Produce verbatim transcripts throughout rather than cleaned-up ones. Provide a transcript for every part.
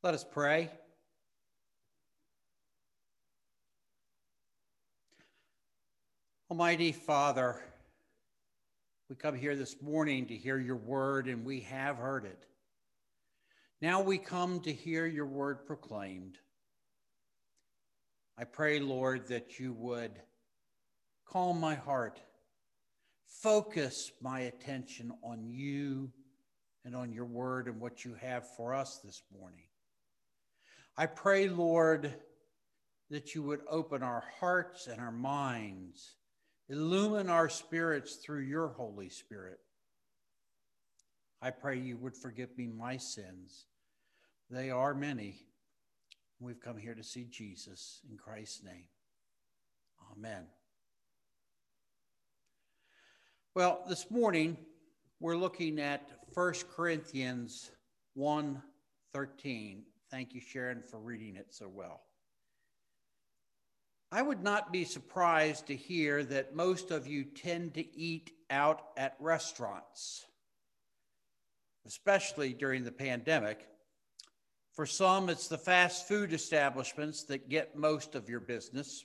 Let us pray. Almighty Father, we come here this morning to hear your word, and we have heard it. Now we come to hear your word proclaimed. I pray, Lord, that you would calm my heart, focus my attention on you and on your word and what you have for us this morning. I pray, Lord, that you would open our hearts and our minds, illumine our spirits through your Holy Spirit. I pray you would forgive me my sins. They are many. We've come here to see Jesus in Christ's name. Amen. Well, this morning we're looking at First Corinthians one thirteen. Thank you, Sharon, for reading it so well. I would not be surprised to hear that most of you tend to eat out at restaurants, especially during the pandemic. For some, it's the fast food establishments that get most of your business.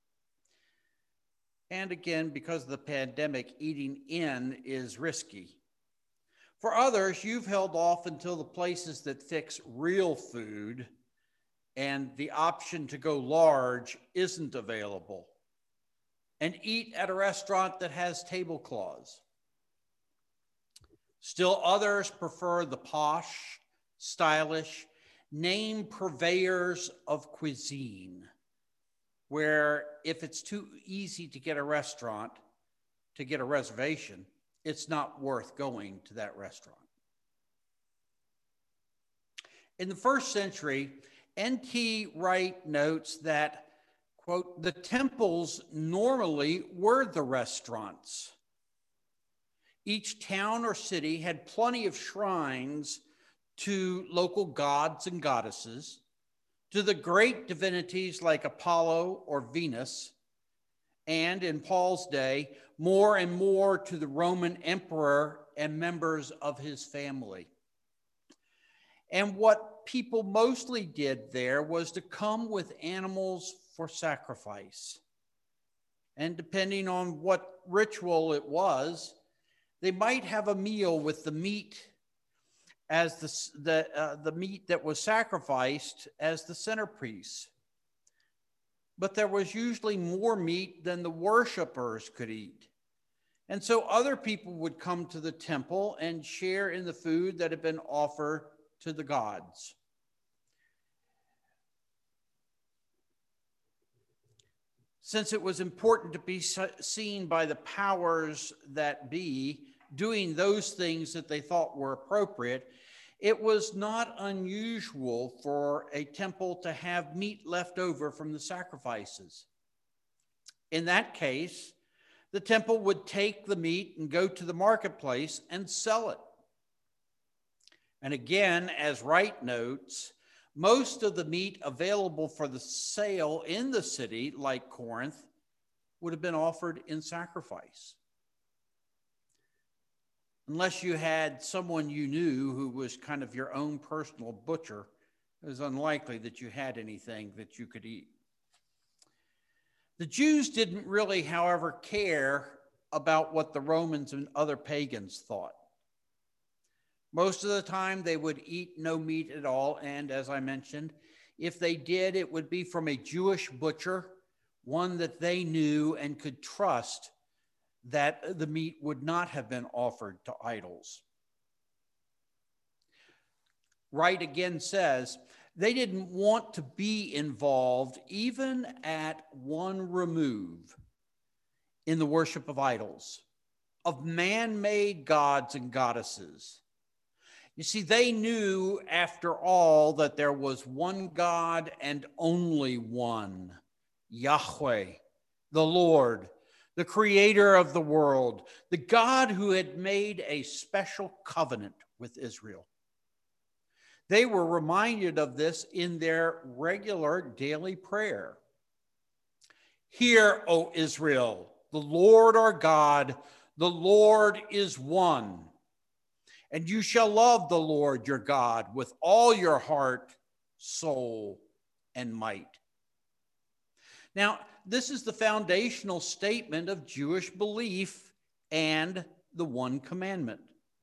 And again, because of the pandemic, eating in is risky. For others, you've held off until the places that fix real food and the option to go large isn't available, and eat at a restaurant that has tablecloths. Still others prefer the posh, stylish, name purveyors of cuisine, where if it's too easy to get a restaurant, to get a reservation, it's not worth going to that restaurant. In the first century, N T Wright notes that, quote, the temples normally were the restaurants. Each town or city had plenty of shrines to local gods and goddesses, to the great divinities like Apollo or Venus, and in Paul's day, more and more to the Roman emperor and members of his family. And what people mostly did there was to come with animals for sacrifice. And depending on what ritual it was, they might have a meal with the meat as the, the, uh, the meat that was sacrificed as the centerpiece. But there was usually more meat than the worshipers could eat. And so other people would come to the temple and share in the food that had been offered to the gods. Since it was important to be seen by the powers that be doing those things that they thought were appropriate, it was not unusual for a temple to have meat left over from the sacrifices. In that case, the temple would take the meat and go to the marketplace and sell it. And again, as Wright notes, most of the meat available for the sale in the city, like Corinth, would have been offered in sacrifice. Unless you had someone you knew who was kind of your own personal butcher, it was unlikely that you had anything that you could eat. The Jews didn't really, however, care about what the Romans and other pagans thought. Most of the time, they would eat no meat at all, and as I mentioned, if they did, it would be from a Jewish butcher, one that they knew and could trust that the meat would not have been offered to idols. Wright again says, they didn't want to be involved even at one remove in the worship of idols, of man-made gods and goddesses. You see, they knew, after all, that there was one God and only one, Yahweh, the Lord, the creator of the world, the God who had made a special covenant with Israel. They were reminded of this in their regular daily prayer. Hear, O Israel, the Lord our God, the Lord is one. And you shall love the Lord your God with all your heart soul, and might. Now, this is the foundational statement of Jewish belief and the one commandment.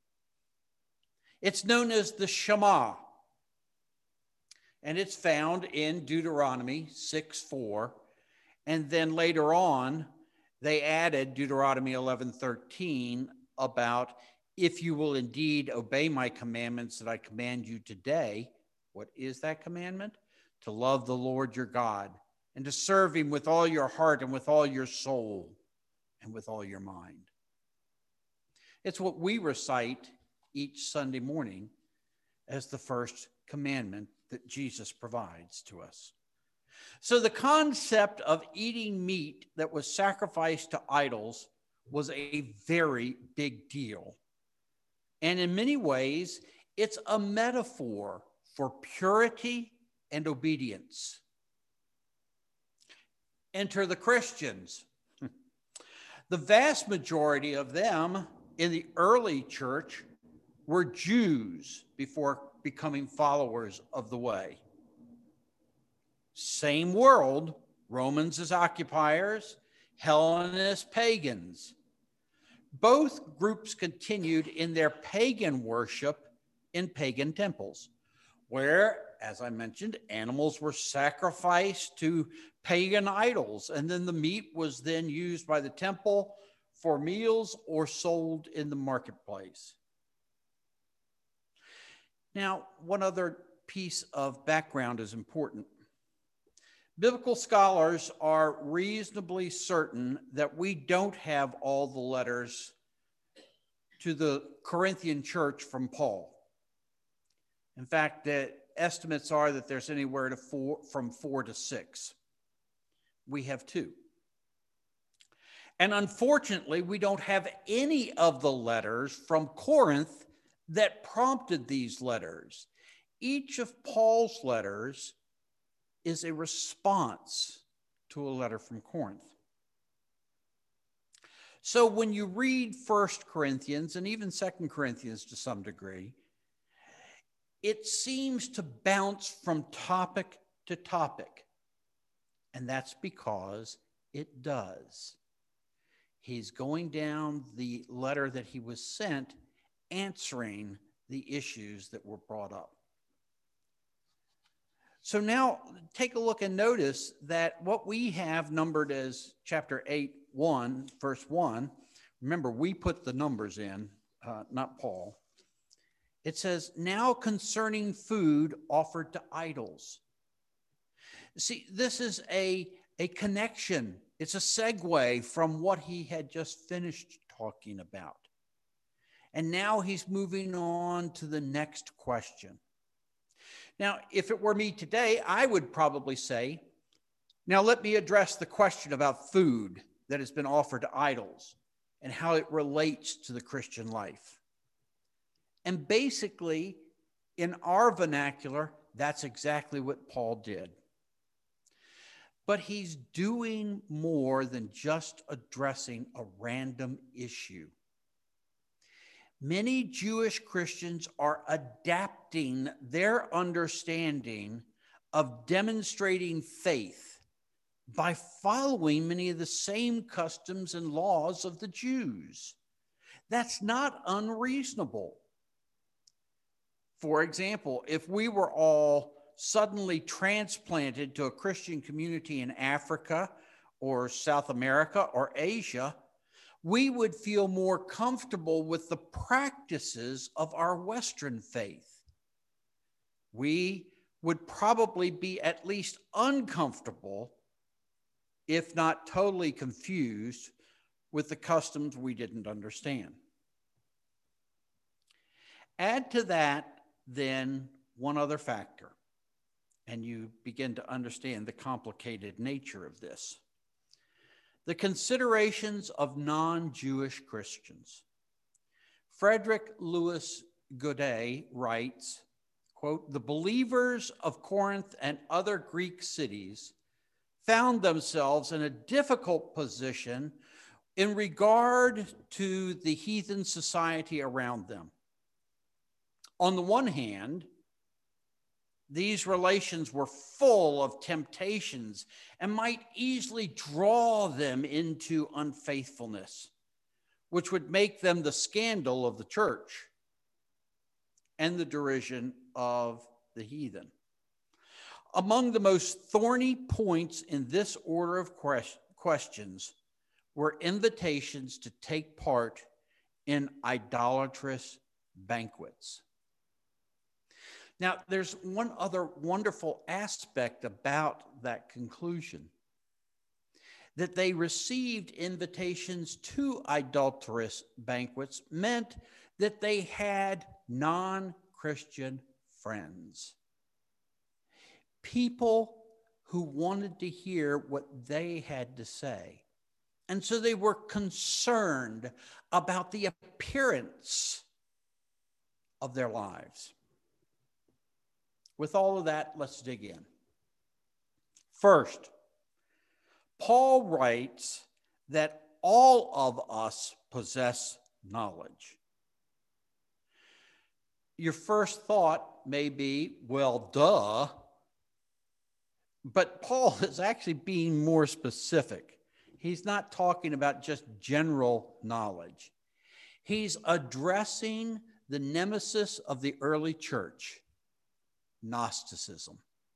It's known as the Shema, and it's found in Deuteronomy six four, and then later on, they added Deuteronomy eleven thirteen about, if you will indeed obey my commandments that I command you today. What is that commandment? To love the Lord your God and to serve him with all your heart and with all your soul and with all your mind. It's what we recite each Sunday morning as the first commandment that Jesus provides to us. So the concept of eating meat that was sacrificed to idols was a very big deal. And in many ways, it's a metaphor for purity and obedience. Enter the Christians. The vast majority of them in the early church were Jews before becoming followers of the way. Same world, Romans as occupiers, Hellenists, pagans. Both groups continued in their pagan worship in pagan temples, where, as I mentioned, animals were sacrificed to pagan idols, and then the meat was then used by the temple for meals or sold in the marketplace. Now, one other piece of background is important. Biblical scholars are reasonably certain that we don't have all the letters to the Corinthian church from Paul. In fact, the estimates are that there's anywhere to four, from four to six. We have two. And unfortunately, we don't have any of the letters from Corinth that prompted these letters. Each of Paul's letters is a response to a letter from Corinth. So when you read First Corinthians and even Second Corinthians to some degree, it seems to bounce from topic to topic. And that's because it does. He's going down the letter that he was sent, answering the issues that were brought up. So now take a look and notice that what we have numbered as chapter eight, one, verse one, remember we put the numbers in, uh, not Paul. It says, now concerning food offered to idols. See, this is a, a connection. It's a segue from what he had just finished talking about. And now he's moving on to the next question. Now, if it were me today, I would probably say, now let me address the question about food that has been offered to idols and how it relates to the Christian life. And basically, in our vernacular, that's exactly what Paul did. But he's doing more than just addressing a random issue. Many Jewish Christians are adapting their understanding of demonstrating faith by following many of the same customs and laws of the Jews. That's not unreasonable. For example, if we were all suddenly transplanted to a Christian community in Africa or South America or Asia, we would feel more comfortable with the practices of our Western faith. We would probably be at least uncomfortable, if not totally confused, with the customs we didn't understand. Add to that, then, one other factor, and you begin to understand the complicated nature of this. The considerations of non-Jewish Christians. Frederick Louis Godet writes, quote, the believers of Corinth and other Greek cities found themselves in a difficult position in regard to the heathen society around them. On the one hand, These relations were full of temptations and might easily draw them into unfaithfulness, which would make them the scandal of the church and the derision of the heathen. Among the most thorny points in this order of questions were invitations to take part in idolatrous banquets. Now, there's one other wonderful aspect about that conclusion, that they received invitations to idolatrous banquets meant that they had non-Christian friends, people who wanted to hear what they had to say. And so they were concerned about the appearance of their lives. With all of that, let's dig in. First, Paul writes that all of us possess knowledge. Your first thought may be, well, duh. But Paul is actually being more specific. He's not talking about just general knowledge. He's addressing the nemesis of the early church, Gnosticism.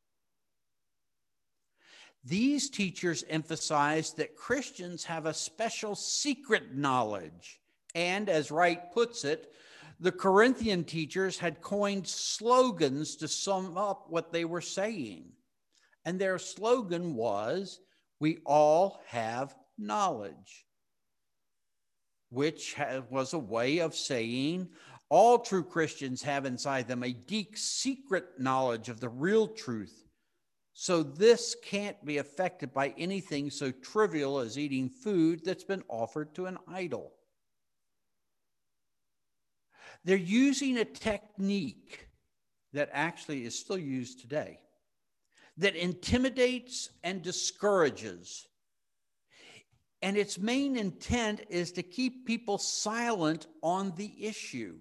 These teachers emphasized that Christians have a special secret knowledge. And as Wright puts it, the Corinthian teachers had coined slogans to sum up what they were saying. And their slogan was, "We all have knowledge," which was a way of saying all true Christians have inside them a deep secret knowledge of the real truth. So this can't be affected by anything so trivial as eating food that's been offered to an idol. They're using a technique that actually is still used today, that intimidates and discourages. And its main intent is to keep people silent on the issue.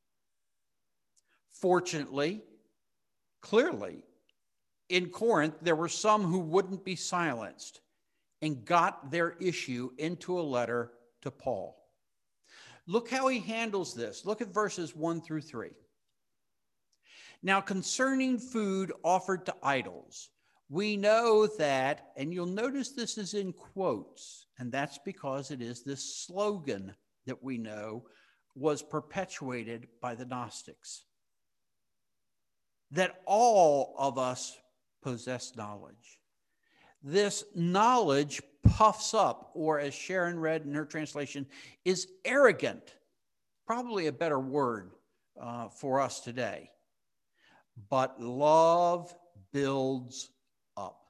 Fortunately, clearly, in Corinth, there were some who wouldn't be silenced and got their issue into a letter to Paul. Look how he handles this. Look at verses one through three. Now, concerning food offered to idols, we know that, and you'll notice this is in quotes, and that's because it is this slogan that we know was perpetuated by the Gnostics, that all of us possess knowledge. This knowledge puffs up, or as Sharon read in her translation, is arrogant. Probably a better word uh, for us today. But love builds up.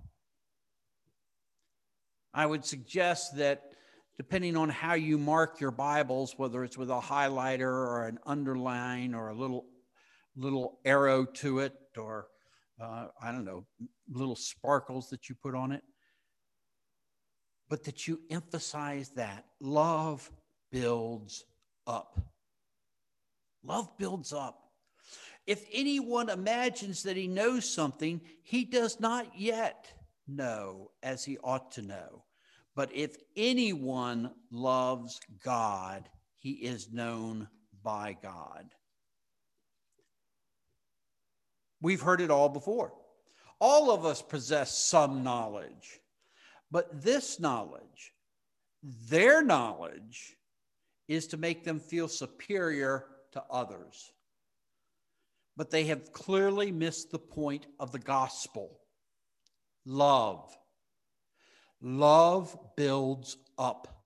I would suggest that depending on how you mark your Bibles, whether it's with a highlighter or an underline or a little, little arrow to it, or uh, I don't know, little sparkles that you put on it, but that you emphasize that love builds up. Love builds up. If anyone imagines that he knows something, he does not yet know as he ought to know. But if anyone loves God, he is known by God. We've heard it all before. All of us possess some knowledge. But this knowledge, their knowledge, is to make them feel superior to others. But they have clearly missed the point of the gospel. Love. Love builds up.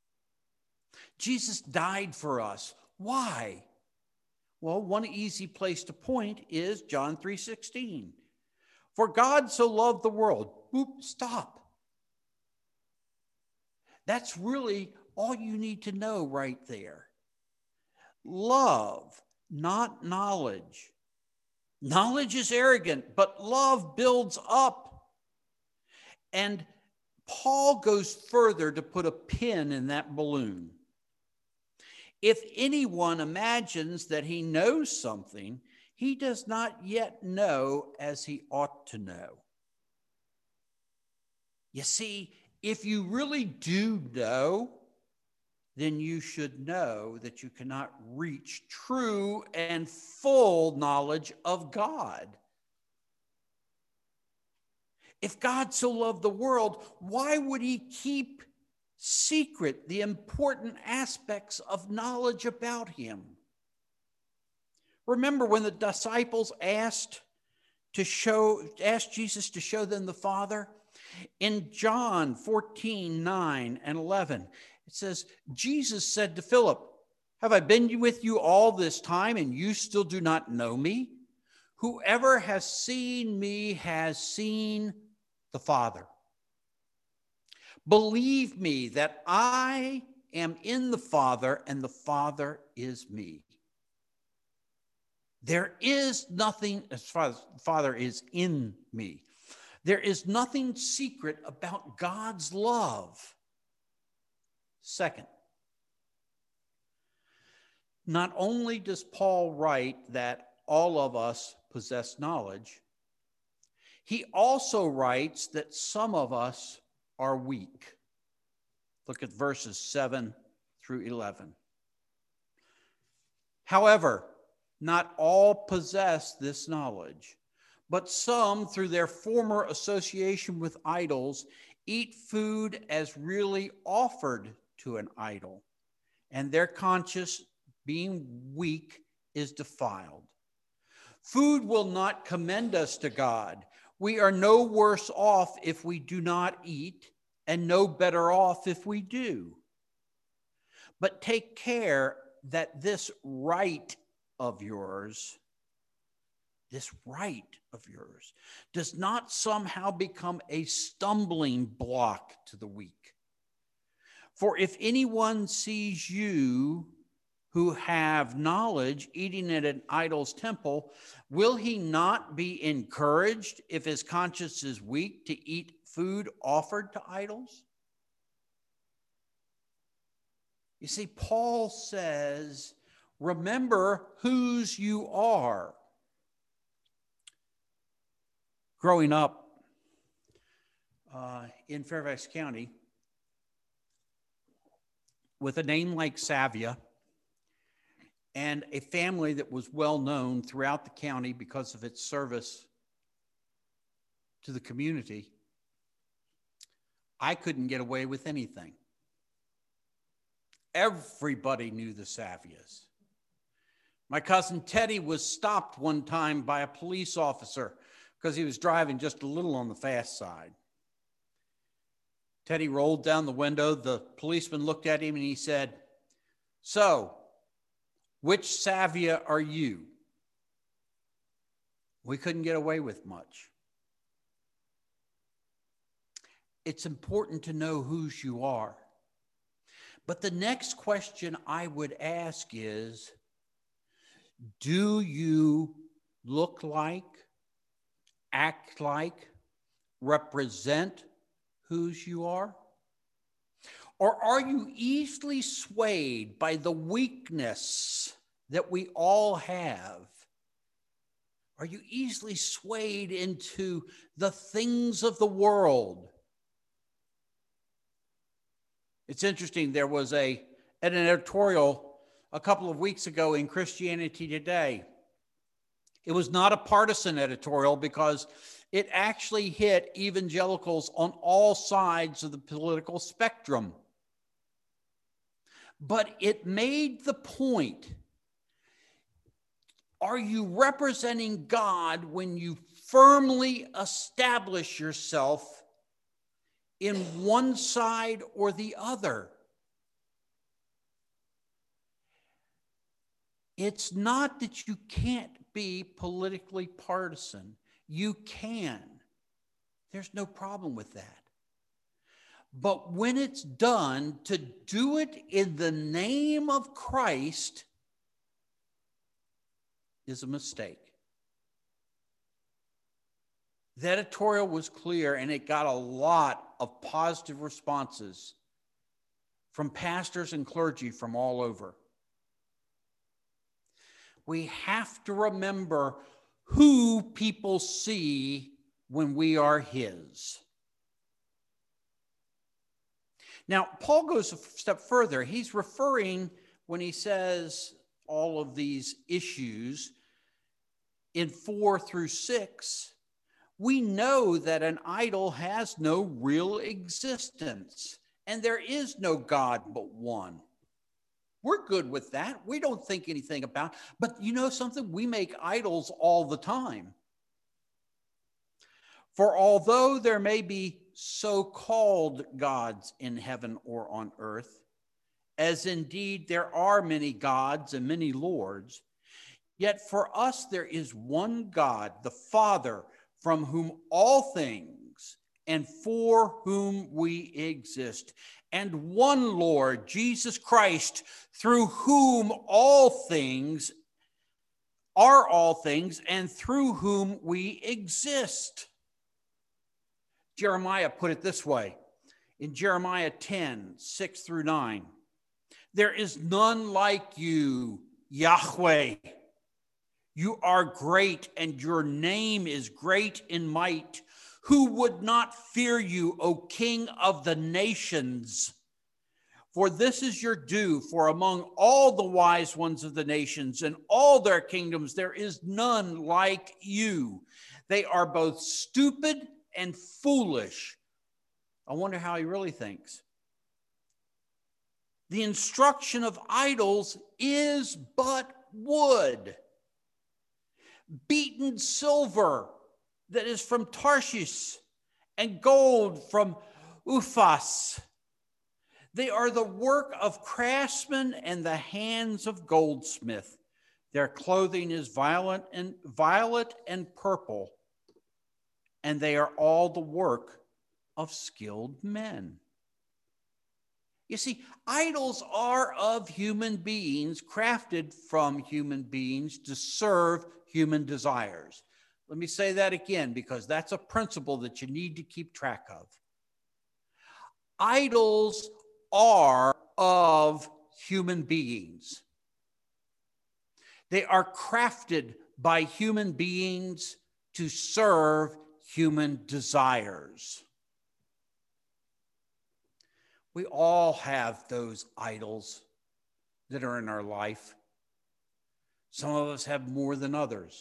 Jesus died for us. Why? Well, one easy place to point is John three sixteen. For God so loved the world. Boop, stop. That's really all you need to know right there. Love, not knowledge. Knowledge is arrogant, but love builds up. And Paul goes further to put a pin in that balloon. If anyone imagines that he knows something, he does not yet know as he ought to know. You see, if you really do know, then you should know that you cannot reach true and full knowledge of God. If God so loved the world, why would he keep secret the important aspects of knowledge about him? Remember when the disciples asked to show, asked Jesus to show them the Father? In John fourteen, nine and eleven, it says, Jesus said to Philip, have I been with you all this time and you still do not know me? Whoever has seen me has seen the Father. Believe me that I am in the Father and the Father is me. There is nothing, as far as the Father is in me, there is nothing secret about God's love. Second, not only does Paul write that all of us possess knowledge, he also writes that some of us are weak. Look at verses seven through eleven. However, not all possess this knowledge, but some, through their former association with idols, eat food as really offered to an idol, and their conscience, being weak, is defiled. Food will not commend us to God. We are no worse off if we do not eat, and no better off if we do. But take care that this right of yours, this right of yours, does not somehow become a stumbling block to the weak. For if anyone sees you who have knowledge eating at an idol's temple, will he not be encouraged if his conscience is weak to eat food offered to idols? You see, Paul says, remember whose you are. Growing up uh, in Fairfax County, with a name like Savia, and a family that was well known throughout the county because of its service to the community, I couldn't get away with anything. Everybody knew the Savias. My cousin Teddy was stopped one time by a police officer because he was driving just a little on the fast side. Teddy rolled down the window. The policeman looked at him and he said, "So, which Savia are you?" We couldn't get away with much. It's important to know whose you are. But the next question I would ask is, do you look like, act like, represent whose you are? Or are you easily swayed by the weakness that we all have? Are you easily swayed into the things of the world? It's interesting, there was a, an editorial a couple of weeks ago in Christianity Today. It was not a partisan editorial because it actually hit evangelicals on all sides of the political spectrum. But it made the point, are you representing God when you firmly establish yourself in one side or the other? It's not that you can't be politically partisan. You can. There's no problem with that. But when it's done, to do it in the name of Christ is a mistake. The editorial was clear, and it got a lot of positive responses from pastors and clergy from all over. we have to remember who people see when we are his. Now, Paul goes a step further. He's referring, when he says all of these issues in four through six, we know that an idol has no real existence, and there is no God but one. We're good with that. We don't think anything about it. But you know something? We make idols all the time. For although there may be so-called gods in heaven or on earth, as indeed there are many gods and many lords, yet for us there is one God, the Father, from whom all things and for whom we exist, and one Lord, Jesus Christ, through whom all things are all things and through whom we exist. Jeremiah put it this way in Jeremiah ten, six through nine. There is none like you, Yahweh. You are great, and your name is great in might. Who would not fear you, O King of the nations? For this is your due, for among all the wise ones of the nations and all their kingdoms, there is none like you. They are both stupid and foolish. I wonder how he really thinks. The instruction of idols is but wood, beaten silver that is from Tarshish, and gold from Uphaz. They are the work of craftsmen and the hands of goldsmith. Their clothing is violet and violet and purple, and they are all the work of skilled men. You see, idols are of human beings, crafted from human beings to serve human desires. Let me say that again, because that's a principle that you need to keep track of. Idols are of human beings. They are crafted by human beings to serve human desires. We all have those idols that are in our life. Some of us have more than others.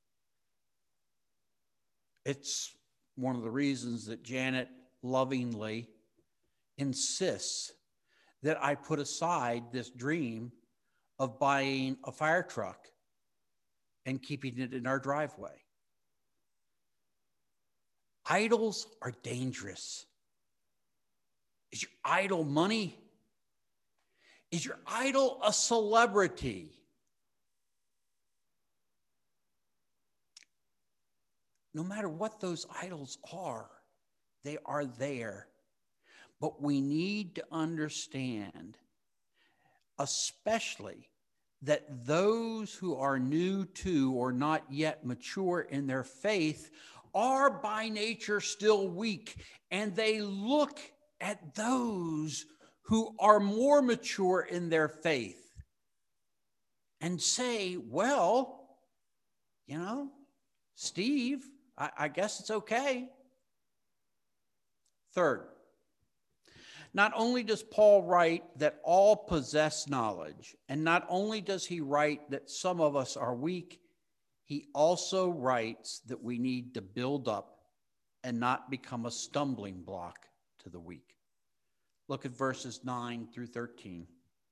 It's one of the reasons that Janet lovingly insists that I put aside this dream of buying a fire truck and keeping it in our driveway. Idols are dangerous. Is your idol money? Is your idol a celebrity? No matter what those idols are, they are there. But we need to understand, especially, that those who are new to or not yet mature in their faith are by nature still weak, and they look at those who are more mature in their faith and say, well, you know, Steve, I, I guess it's okay. Third, not only does Paul write that all possess knowledge, and not only does he write that some of us are weak, he also writes that we need to build up and not become a stumbling block to the weak. Look at verses nine through thirteen.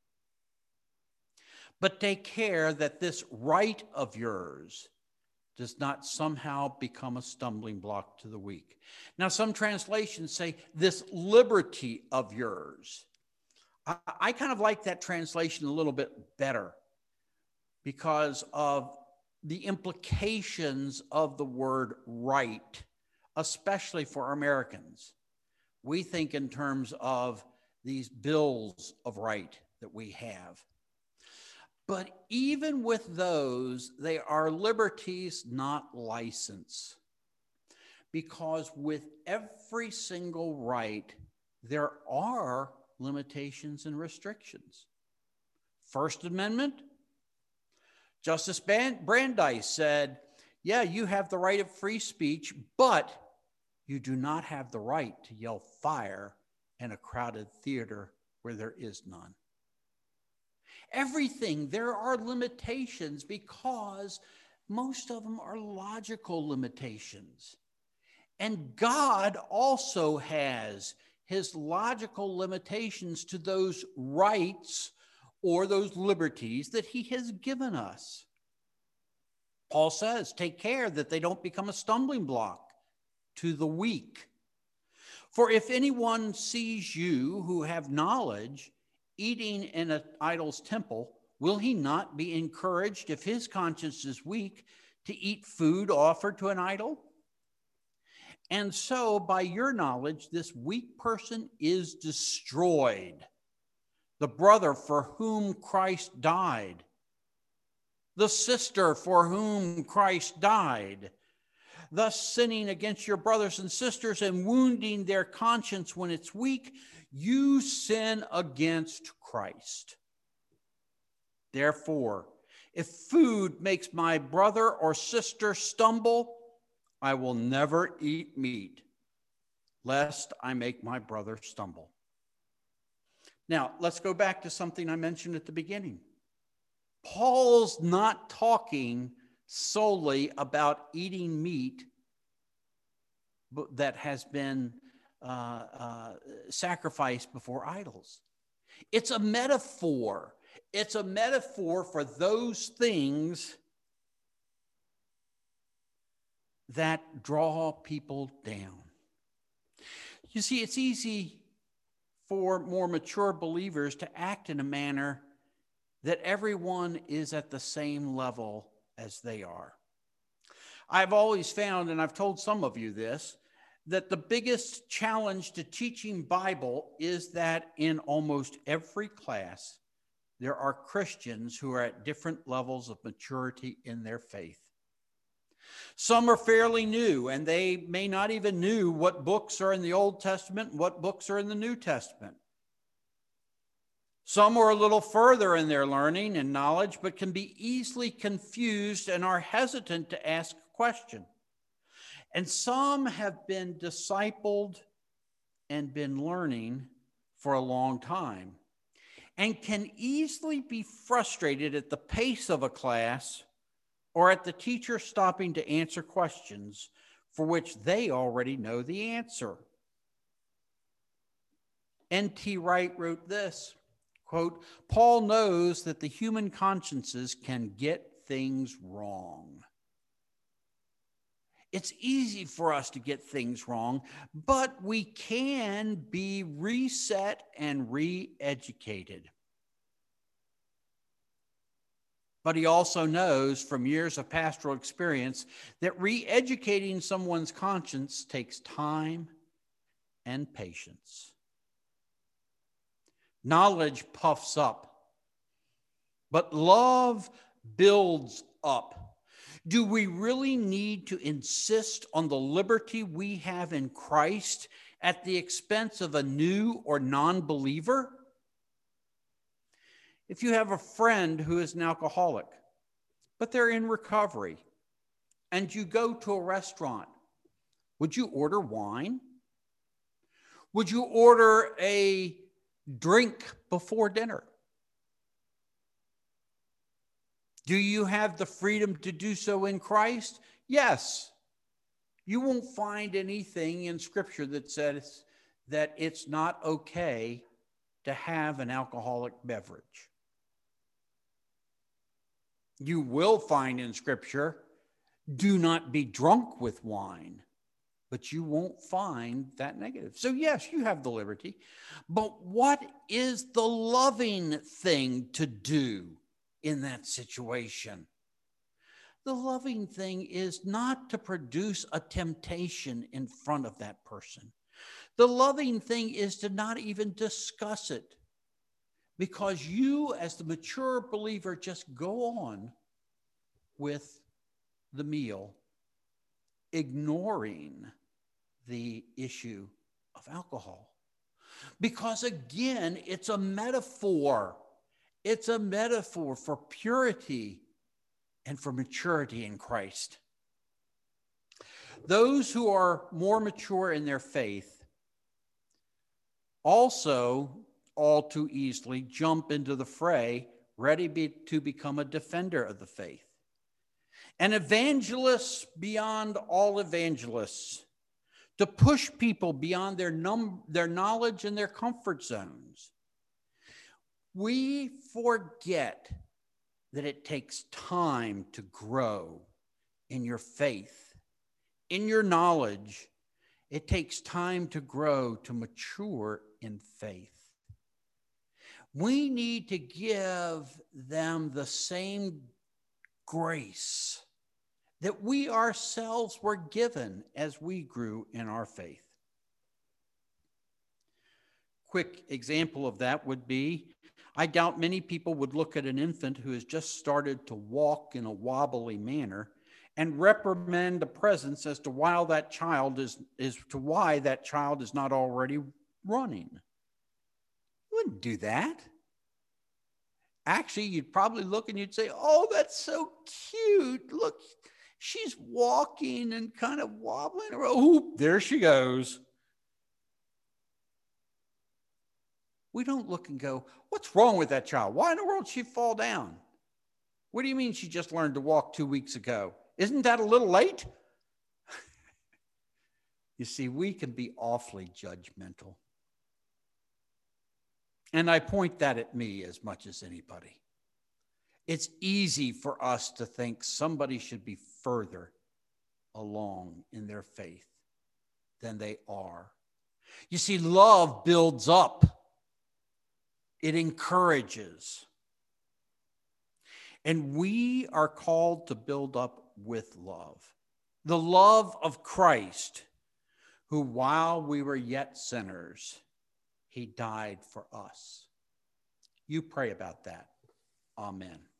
But take care that this right of yours does not somehow become a stumbling block to the weak. Now, some translations say this liberty of yours. I, I kind of like that translation a little bit better because of the implications of the word right, especially for Americans. We think in terms of these bills of right that we have. But even with those, they are liberties, not license. Because with every single right, there are limitations and restrictions. First Amendment, Justice Brandeis said, yeah, you have the right of free speech, but you do not have the right to yell fire in a crowded theater where there is none. Everything, there are limitations because most of them are logical limitations. And God also has his logical limitations to those rights or those liberties that he has given us. Paul says, take care that they don't become a stumbling block to the weak. For if anyone sees you who have knowledge eating in an idol's temple, will he not be encouraged if his conscience is weak to eat food offered to an idol? And so by your knowledge, this weak person is destroyed, the brother for whom Christ died, the sister for whom Christ died, thus sinning against your brothers and sisters and wounding their conscience when it's weak, you sin against Christ. Therefore, if food makes my brother or sister stumble, I will never eat meat, lest I make my brother stumble. Now, let's go back to something I mentioned at the beginning. Paul's not talking solely about eating meat that has been uh, uh, sacrificed before idols. It's a metaphor. It's a metaphor for those things that draw people down. You see, it's easy for more mature believers to act in a manner that everyone is at the same level as they are. I've always found, and I've told some of you this, that the biggest challenge to teaching Bible is that in almost every class, there are Christians who are at different levels of maturity in their faith. Some are fairly new, and they may not even know what books are in the Old Testament and what books are in the New Testament. Some are a little further in their learning and knowledge, but can be easily confused and are hesitant to ask a question. And some have been discipled and been learning for a long time and can easily be frustrated at the pace of a class or at the teacher stopping to answer questions for which they already know the answer. N T Wright wrote this, quote, Paul knows that the human consciences can get things wrong. It's easy for us to get things wrong, but we can be reset and re-educated. But he also knows from years of pastoral experience that re-educating someone's conscience takes time and patience. Knowledge puffs up, but love builds up. Do we really need to insist on the liberty we have in Christ at the expense of a new or non-believer? If you have a friend who is an alcoholic, but they're in recovery, and you go to a restaurant, would you order wine? Would you order a drink before dinner? Do you have the freedom to do so in Christ? Yes. You won't find anything in Scripture that says that it's not okay to have an alcoholic beverage. You will find in Scripture, do not be drunk with wine, but you won't find that negative. So yes, you have the liberty, but what is the loving thing to do in that situation? The loving thing is not to produce a temptation in front of that person. The loving thing is to not even discuss it, because you, as the mature believer, just go on with the meal, ignoring the issue of alcohol. Because again, it's a metaphor. It's a metaphor for purity and for maturity in Christ. Those who are more mature in their faith also all too easily jump into the fray, ready be, to become a defender of the faith. An evangelist beyond all evangelists, to push people beyond their, num- their knowledge and their comfort zones. We forget that it takes time to grow in your faith, in your knowledge. It takes time to grow, to mature in faith. We need to give them the same grace that we ourselves were given as we grew in our faith. Quick example of that would be, I doubt many people would look at an infant who has just started to walk in a wobbly manner and reprimand the presence as to why that child is, is to why that child is not already running. You wouldn't do that. Actually, you'd probably look and you'd say, oh, that's so cute. Look, she's walking and kind of wobbling around. Oh, there she goes. We don't look and go, what's wrong with that child? Why in the world did she fall down? What do you mean she just learned to walk two weeks ago? Isn't that a little late? You see, we can be awfully judgmental. And I point that at me as much as anybody. It's easy for us to think somebody should be further along in their faith than they are. You see, love builds up. It encourages. And we are called to build up with love. The love of Christ, who while we were yet sinners, he died for us. You pray about that. Amen.